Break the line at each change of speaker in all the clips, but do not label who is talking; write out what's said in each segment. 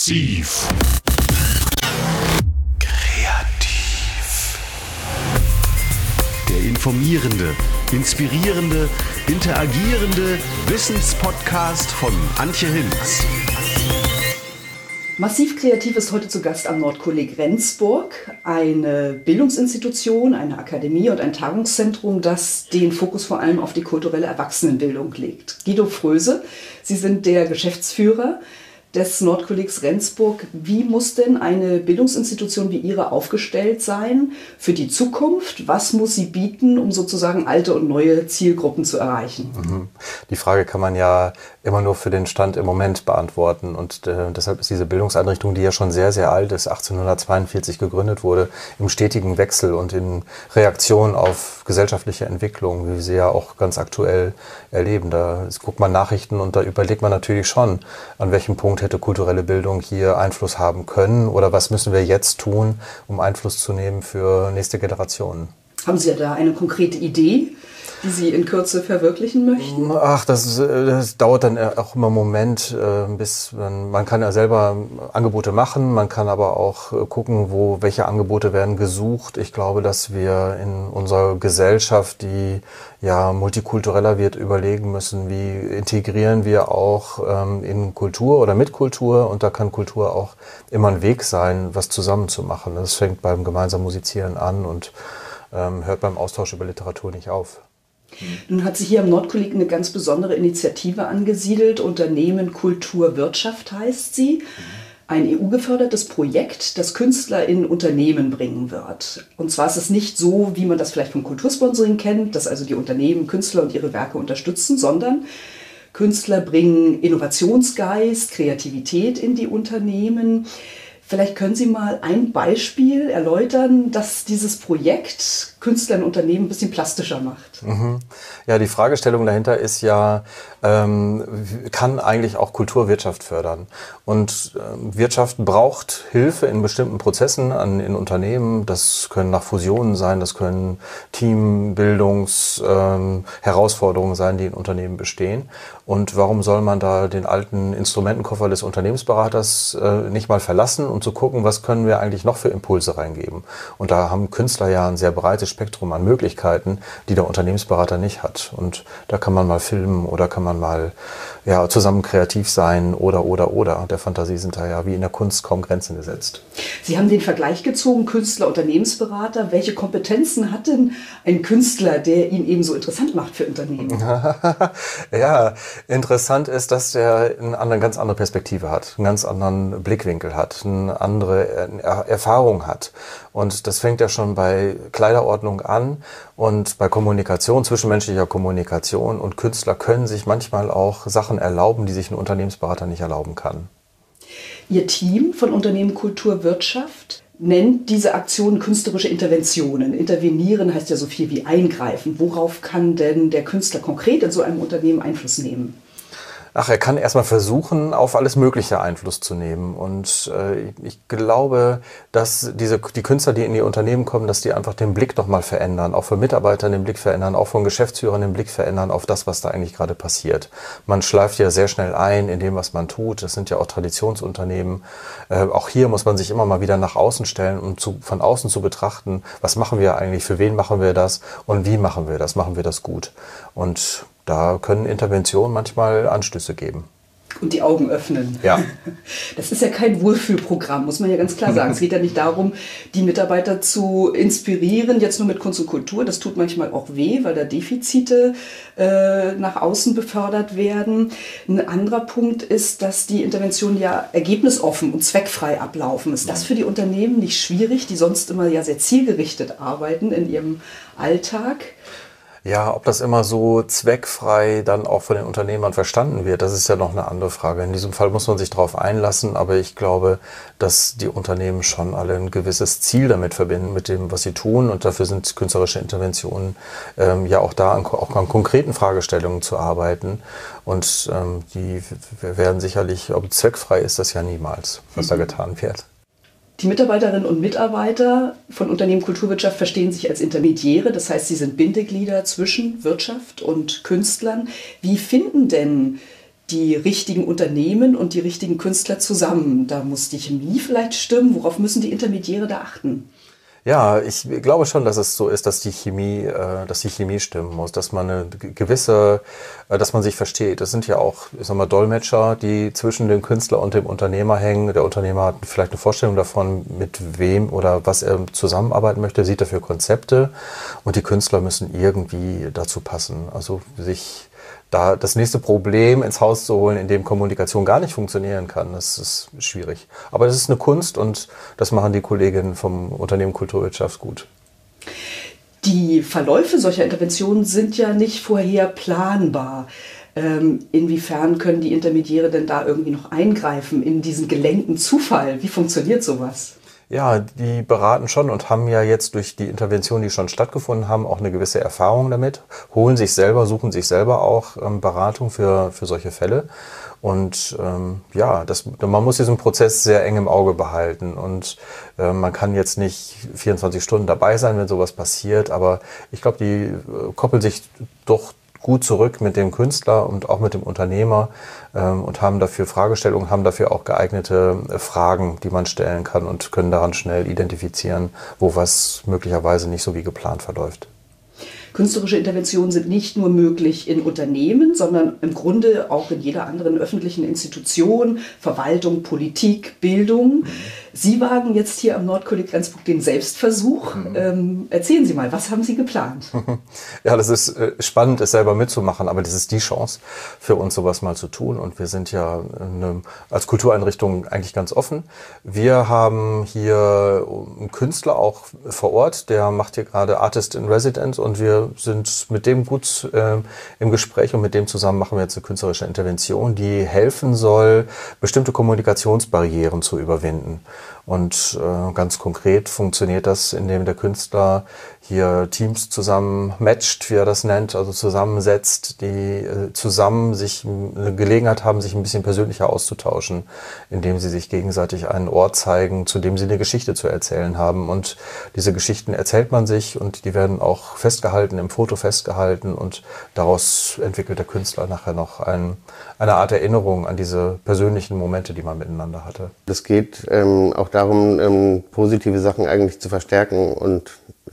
Massiv. Kreativ. Der informierende, inspirierende, interagierende Wissenspodcast von Antje Hinz.
Massiv Kreativ ist heute zu Gast am Nordkolleg Rendsburg, eine Bildungsinstitution, eine Akademie und ein Tagungszentrum, das den Fokus vor allem auf die kulturelle Erwachsenenbildung legt. Guido Fröse, Sie sind der Geschäftsführer des Nordkollegs Rendsburg. Wie muss denn eine Bildungsinstitution wie Ihre aufgestellt sein für die Zukunft? Was muss sie bieten, um sozusagen alte und neue Zielgruppen zu erreichen?
Die Frage kann man ja immer nur für den Stand im Moment beantworten. Und deshalb ist diese Bildungseinrichtung, die ja schon sehr, sehr alt ist, 1842 gegründet wurde, im stetigen Wechsel und in Reaktion auf gesellschaftliche Entwicklung, wie wir sie ja auch ganz aktuell erleben. Da guckt man Nachrichten und da überlegt man natürlich schon, an welchem Punkt hätte kulturelle Bildung hier Einfluss haben können oder was müssen wir jetzt tun, um Einfluss zu nehmen für nächste Generationen.
Haben Sie da eine konkrete Idee, die Sie in Kürze verwirklichen möchten?
Ach, das dauert dann auch immer einen Moment, bis man kann ja selber Angebote machen, man kann aber auch gucken, welche Angebote werden gesucht. Ich glaube, dass wir in unserer Gesellschaft, die ja multikultureller wird, überlegen müssen, wie integrieren wir auch in Kultur oder mit Kultur, und da kann Kultur auch immer ein Weg sein, was zusammen zu machen. Das fängt beim gemeinsamen Musizieren an und hört beim Austausch über Literatur nicht auf.
Nun hat sich hier am Nordkolleg eine ganz besondere Initiative angesiedelt. Unternehmen Kultur Wirtschaft heißt sie. Ein EU-gefördertes Projekt, das Künstler in Unternehmen bringen wird. Und zwar ist es nicht so, wie man das vielleicht vom Kultursponsoring kennt, dass also die Unternehmen Künstler und ihre Werke unterstützen, sondern Künstler bringen Innovationsgeist, Kreativität in die Unternehmen. Vielleicht können Sie mal ein Beispiel erläutern, dass dieses Projekt Künstler in Unternehmen ein bisschen plastischer macht.
Ja, die Fragestellung dahinter ist ja, kann eigentlich auch Kulturwirtschaft fördern? Und Wirtschaft braucht Hilfe in bestimmten Prozessen in Unternehmen. Das können nach Fusionen sein, das können Teambildungs-Herausforderungen sein, die in Unternehmen bestehen. Und warum soll man da den alten Instrumentenkoffer des Unternehmensberaters nicht mal verlassen, um zu gucken, was können wir eigentlich noch für Impulse reingeben? Und da haben Künstler ja ein sehr breites Spektrum an Möglichkeiten, die der Unternehmensberater nicht hat. Und da kann man mal filmen oder kann man mal zusammen kreativ sein oder. Der Fantasie sind da ja wie in der Kunst kaum Grenzen gesetzt.
Sie haben den Vergleich gezogen, Künstler, Unternehmensberater. Welche Kompetenzen hat denn ein Künstler, der ihn eben so interessant macht für Unternehmen?
Ja, interessant ist, dass er eine ganz andere Perspektive hat, einen ganz anderen Blickwinkel hat, eine andere Erfahrung hat. Und das fängt ja schon bei Kleiderordnung an und bei Kommunikation, zwischenmenschlicher Kommunikation. Und Künstler können sich manchmal auch Sachen erlauben, die sich ein Unternehmensberater nicht erlauben kann.
Ihr Team von Unternehmen Kultur Wirtschaft nennt diese Aktionen künstlerische Interventionen. Intervenieren heißt ja so viel wie eingreifen. Worauf kann denn der Künstler konkret in so einem Unternehmen Einfluss nehmen?
Er kann erstmal versuchen, auf alles Mögliche Einfluss zu nehmen. Und ich glaube, dass die Künstler, die in die Unternehmen kommen, dass die einfach den Blick nochmal verändern, auch von Mitarbeitern den Blick verändern, auch von Geschäftsführern den Blick verändern auf das, was da eigentlich gerade passiert. Man schleift ja sehr schnell ein in dem, was man tut. Das sind ja auch Traditionsunternehmen. Auch hier muss man sich immer mal wieder nach außen stellen, um von außen zu betrachten, was machen wir eigentlich, für wen machen wir das und wie machen wir das gut. Und da können Interventionen manchmal Anstöße geben.
Und die Augen öffnen.
Ja.
Das ist ja kein Wohlfühlprogramm, muss man ja ganz klar sagen. Es geht ja nicht darum, die Mitarbeiter zu inspirieren, jetzt nur mit Kunst und Kultur. Das tut manchmal auch weh, weil da Defizite nach außen befördert werden. Ein anderer Punkt ist, dass die Interventionen ja ergebnisoffen und zweckfrei ablaufen. Ist das für die Unternehmen nicht schwierig, die sonst immer ja sehr zielgerichtet arbeiten in ihrem Alltag?
Ja, ob das immer so zweckfrei dann auch von den Unternehmern verstanden wird, das ist ja noch eine andere Frage. In diesem Fall muss man sich darauf einlassen, aber ich glaube, dass die Unternehmen schon alle ein gewisses Ziel damit verbinden, mit dem, was sie tun. Und dafür sind künstlerische Interventionen ja auch da, auch an konkreten Fragestellungen zu arbeiten. Und die werden sicherlich, ob zweckfrei ist das ja niemals, was da getan wird.
Die Mitarbeiterinnen und Mitarbeiter von Unternehmen Kulturwirtschaft verstehen sich als Intermediäre, das heißt, sie sind Bindeglieder zwischen Wirtschaft und Künstlern. Wie finden denn die richtigen Unternehmen und die richtigen Künstler zusammen. Da muss die Chemie vielleicht stimmen. Worauf müssen die Intermediäre da achten?
Ja, ich glaube schon, dass es so ist, dass die Chemie stimmen muss, dass man eine gewisse, dass man sich versteht. Das sind ja auch, ich sag mal, Dolmetscher, die zwischen dem Künstler und dem Unternehmer hängen. Der Unternehmer hat vielleicht eine Vorstellung davon, mit wem oder was er zusammenarbeiten möchte, sieht dafür Konzepte und die Künstler müssen irgendwie dazu passen. Also sich da das nächste Problem ins Haus zu holen, in dem Kommunikation gar nicht funktionieren kann, das ist schwierig. Aber das ist eine Kunst und das machen die Kolleginnen vom Unternehmen Kulturwirtschaft gut.
Die Verläufe solcher Interventionen sind ja nicht vorher planbar. Inwiefern können die Intermediäre denn da irgendwie noch eingreifen in diesen gelenkten Zufall? Wie funktioniert sowas?
Ja, die beraten schon und haben ja jetzt durch die Interventionen, die schon stattgefunden haben, auch eine gewisse Erfahrung damit, suchen sich selber auch Beratung für solche Fälle. Und man muss diesen Prozess sehr eng im Auge behalten und man kann jetzt nicht 24 Stunden dabei sein, wenn sowas passiert, aber ich glaube, die koppeln sich doch gut zurück mit dem Künstler und auch mit dem Unternehmer und haben dafür Fragestellungen, haben dafür auch geeignete Fragen, die man stellen kann und können daran schnell identifizieren, wo was möglicherweise nicht so wie geplant verläuft.
Künstlerische Interventionen sind nicht nur möglich in Unternehmen, sondern im Grunde auch in jeder anderen öffentlichen Institution, Verwaltung, Politik, Bildung. Sie wagen jetzt hier am Nordkolleg Rendsburg den Selbstversuch. Erzählen Sie mal, was haben Sie geplant?
Ja, das ist spannend, es selber mitzumachen, aber das ist die Chance für uns, sowas mal zu tun. Und wir sind ja als Kultureinrichtung eigentlich ganz offen. Wir haben hier einen Künstler auch vor Ort, der macht hier gerade Artist in Residence und wir sind mit dem gut im Gespräch und mit dem zusammen machen wir jetzt eine künstlerische Intervention, die helfen soll, bestimmte Kommunikationsbarrieren zu überwinden. Und ganz konkret funktioniert das, indem der Künstler hier Teams zusammen matcht, wie er das nennt, also zusammensetzt, die zusammen sich eine Gelegenheit haben, sich ein bisschen persönlicher auszutauschen, indem sie sich gegenseitig einen Ort zeigen, zu dem sie eine Geschichte zu erzählen haben. Und diese Geschichten erzählt man sich und die werden auch festgehalten, im Foto festgehalten und daraus entwickelt der Künstler nachher noch eine Art Erinnerung an diese persönlichen Momente, die man miteinander hatte.
Es geht auch darum, positive Sachen eigentlich zu verstärken und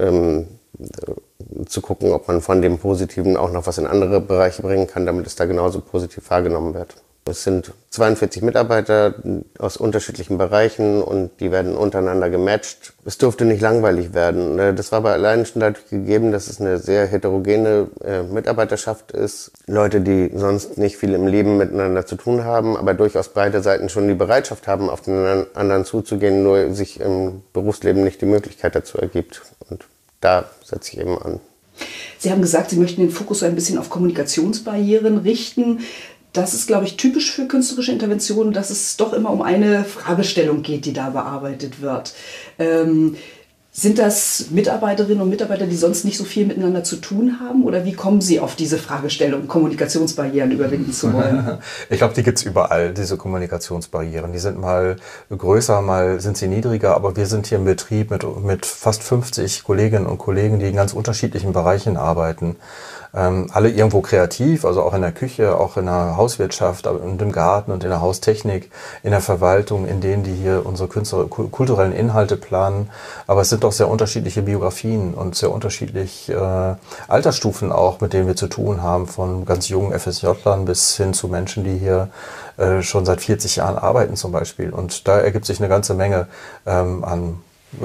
zu gucken, ob man von dem Positiven auch noch was in andere Bereiche bringen kann, damit es da genauso positiv wahrgenommen wird. Es sind 42 Mitarbeiter aus unterschiedlichen Bereichen und die werden untereinander gematcht. Es durfte nicht langweilig werden. Das war aber allein schon dadurch gegeben, dass es eine sehr heterogene Mitarbeiterschaft ist. Leute, die sonst nicht viel im Leben miteinander zu tun haben, aber durchaus beide Seiten schon die Bereitschaft haben, auf den anderen zuzugehen, nur sich im Berufsleben nicht die Möglichkeit dazu ergibt. Und da setze ich eben an.
Sie haben gesagt, Sie möchten den Fokus so ein bisschen auf Kommunikationsbarrieren richten. Das ist, glaube ich, typisch für künstlerische Interventionen, dass es doch immer um eine Fragestellung geht, die da bearbeitet wird. Sind das Mitarbeiterinnen und Mitarbeiter, die sonst nicht so viel miteinander zu tun haben? Oder wie kommen Sie auf diese Fragestellung, Kommunikationsbarrieren überwinden zu wollen?
Ich glaube, die gibt's überall, diese Kommunikationsbarrieren. Die sind mal größer, mal sind sie niedriger. Aber wir sind hier im Betrieb mit fast 50 Kolleginnen und Kollegen, die in ganz unterschiedlichen Bereichen arbeiten. Alle irgendwo kreativ, also auch in der Küche, auch in der Hauswirtschaft und im Garten und in der Haustechnik, in der Verwaltung, in denen die hier unsere kulturellen Inhalte planen. Aber es sind doch sehr unterschiedliche Biografien und sehr unterschiedliche Altersstufen auch, mit denen wir zu tun haben, von ganz jungen FSJlern bis hin zu Menschen, die hier schon seit 40 Jahren arbeiten zum Beispiel. Und da ergibt sich eine ganze Menge an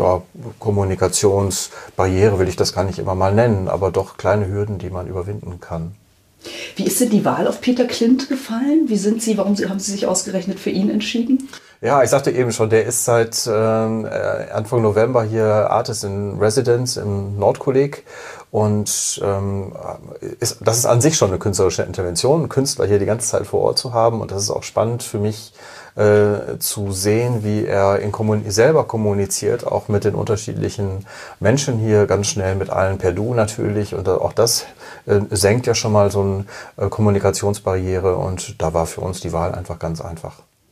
Kommunikationsbarriere will ich das gar nicht immer mal nennen, aber doch kleine Hürden, die man überwinden kann.
Wie ist denn die Wahl auf Peter Klint gefallen? Warum haben Sie sich ausgerechnet für ihn entschieden?
Ja, ich sagte eben schon, der ist seit Anfang November hier Artist in Residence im Nordkolleg und das ist an sich schon eine künstlerische Intervention, einen Künstler hier die ganze Zeit vor Ort zu haben und das ist auch spannend für mich zu sehen, wie er selber kommuniziert, auch mit den unterschiedlichen Menschen hier, ganz schnell mit allen per Du natürlich und auch das senkt ja schon mal so eine Kommunikationsbarriere und da war für uns die Wahl einfach ganz einfach.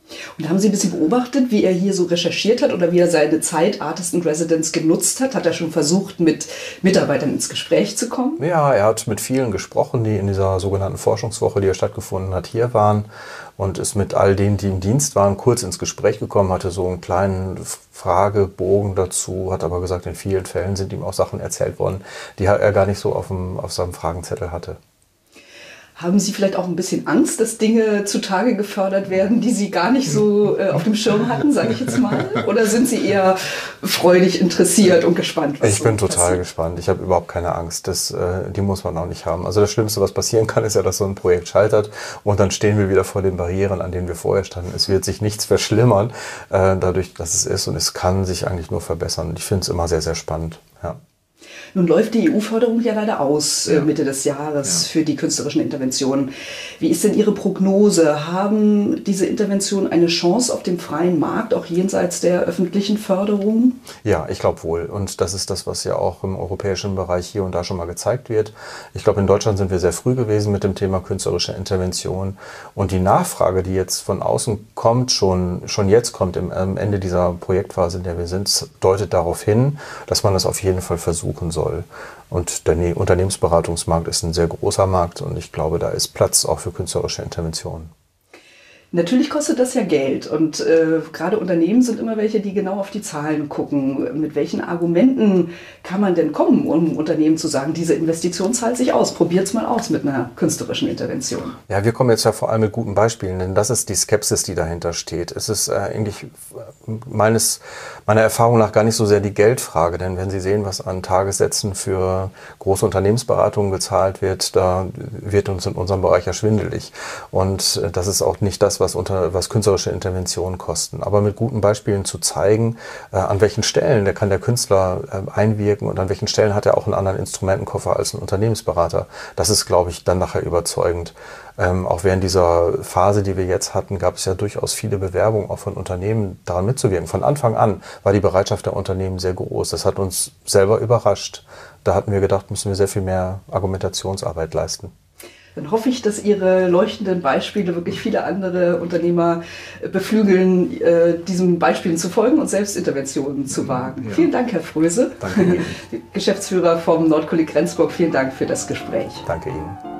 Und haben Sie ein bisschen beobachtet, wie er hier so recherchiert hat oder wie er seine Zeit Artist in Residence genutzt hat? Hat er schon versucht, mit Mitarbeitern ins Gespräch zu kommen?
Ja, er hat mit vielen gesprochen, die in dieser sogenannten Forschungswoche, die ja stattgefunden hat, hier waren und ist mit all denen, die im Dienst waren, kurz ins Gespräch gekommen, hatte so einen kleinen Fragebogen dazu, hat aber gesagt, in vielen Fällen sind ihm auch Sachen erzählt worden, die er gar nicht so auf seinem Fragenzettel hatte.
Haben Sie vielleicht auch ein bisschen Angst, dass Dinge zutage gefördert werden, die Sie gar nicht so auf dem Schirm hatten, sage ich jetzt mal? Oder sind Sie eher freudig interessiert und gespannt?
Ich bin total gespannt. Ich habe überhaupt keine Angst. Die muss man auch nicht haben. Also das Schlimmste, was passieren kann, ist ja, dass so ein Projekt scheitert und dann stehen wir wieder vor den Barrieren, an denen wir vorher standen. Es wird sich nichts verschlimmern, dadurch, dass es ist, und es kann sich eigentlich nur verbessern. Ich finde es immer sehr, sehr spannend. Ja.
Nun läuft die EU-Förderung ja leider aus Mitte des Jahres für die künstlerischen Interventionen. Wie ist denn Ihre Prognose? Haben diese Interventionen eine Chance auf dem freien Markt, auch jenseits der öffentlichen Förderung?
Ja, ich glaube wohl. Und das ist das, was ja auch im europäischen Bereich hier und da schon mal gezeigt wird. Ich glaube, in Deutschland sind wir sehr früh gewesen mit dem Thema künstlerische Intervention. Und die Nachfrage, die jetzt von außen kommt, schon jetzt kommt am Ende dieser Projektphase, in der wir sind, deutet darauf hin, dass man das auf jeden Fall versuchen soll. Und der Unternehmensberatungsmarkt ist ein sehr großer Markt und ich glaube, da ist Platz auch für künstlerische Interventionen.
Natürlich kostet das ja Geld und gerade Unternehmen sind immer welche, die genau auf die Zahlen gucken. Mit welchen Argumenten kann man denn kommen, um Unternehmen zu sagen, diese Investition zahlt sich aus, probiert's mal aus mit einer künstlerischen Intervention?
Ja, wir kommen jetzt ja vor allem mit guten Beispielen, denn das ist die Skepsis, die dahinter steht. Es ist eigentlich meiner Erfahrung nach gar nicht so sehr die Geldfrage, denn wenn Sie sehen, was an Tagessätzen für große Unternehmensberatungen gezahlt wird, da wird uns in unserem Bereich ja schwindelig. Und das ist auch nicht das, was künstlerische Interventionen kosten. Aber mit guten Beispielen zu zeigen, an welchen Stellen kann der Künstler einwirken und an welchen Stellen hat er auch einen anderen Instrumentenkoffer als ein Unternehmensberater. Das ist, glaube ich, dann nachher überzeugend. Auch während dieser Phase, die wir jetzt hatten, gab es ja durchaus viele Bewerbungen auch von Unternehmen, daran mitzuwirken. Von Anfang an war die Bereitschaft der Unternehmen sehr groß. Das hat uns selber überrascht. Da hatten wir gedacht, müssen wir sehr viel mehr Argumentationsarbeit leisten.
Dann hoffe ich, dass Ihre leuchtenden Beispiele wirklich viele andere Unternehmer beflügeln, diesen Beispielen zu folgen und selbst Interventionen zu wagen. Ja. Vielen Dank, Herr Fröse.
Danke Ihnen.
Geschäftsführer vom Nordkolleg Rendsburg, vielen Dank für das Gespräch.
Danke Ihnen.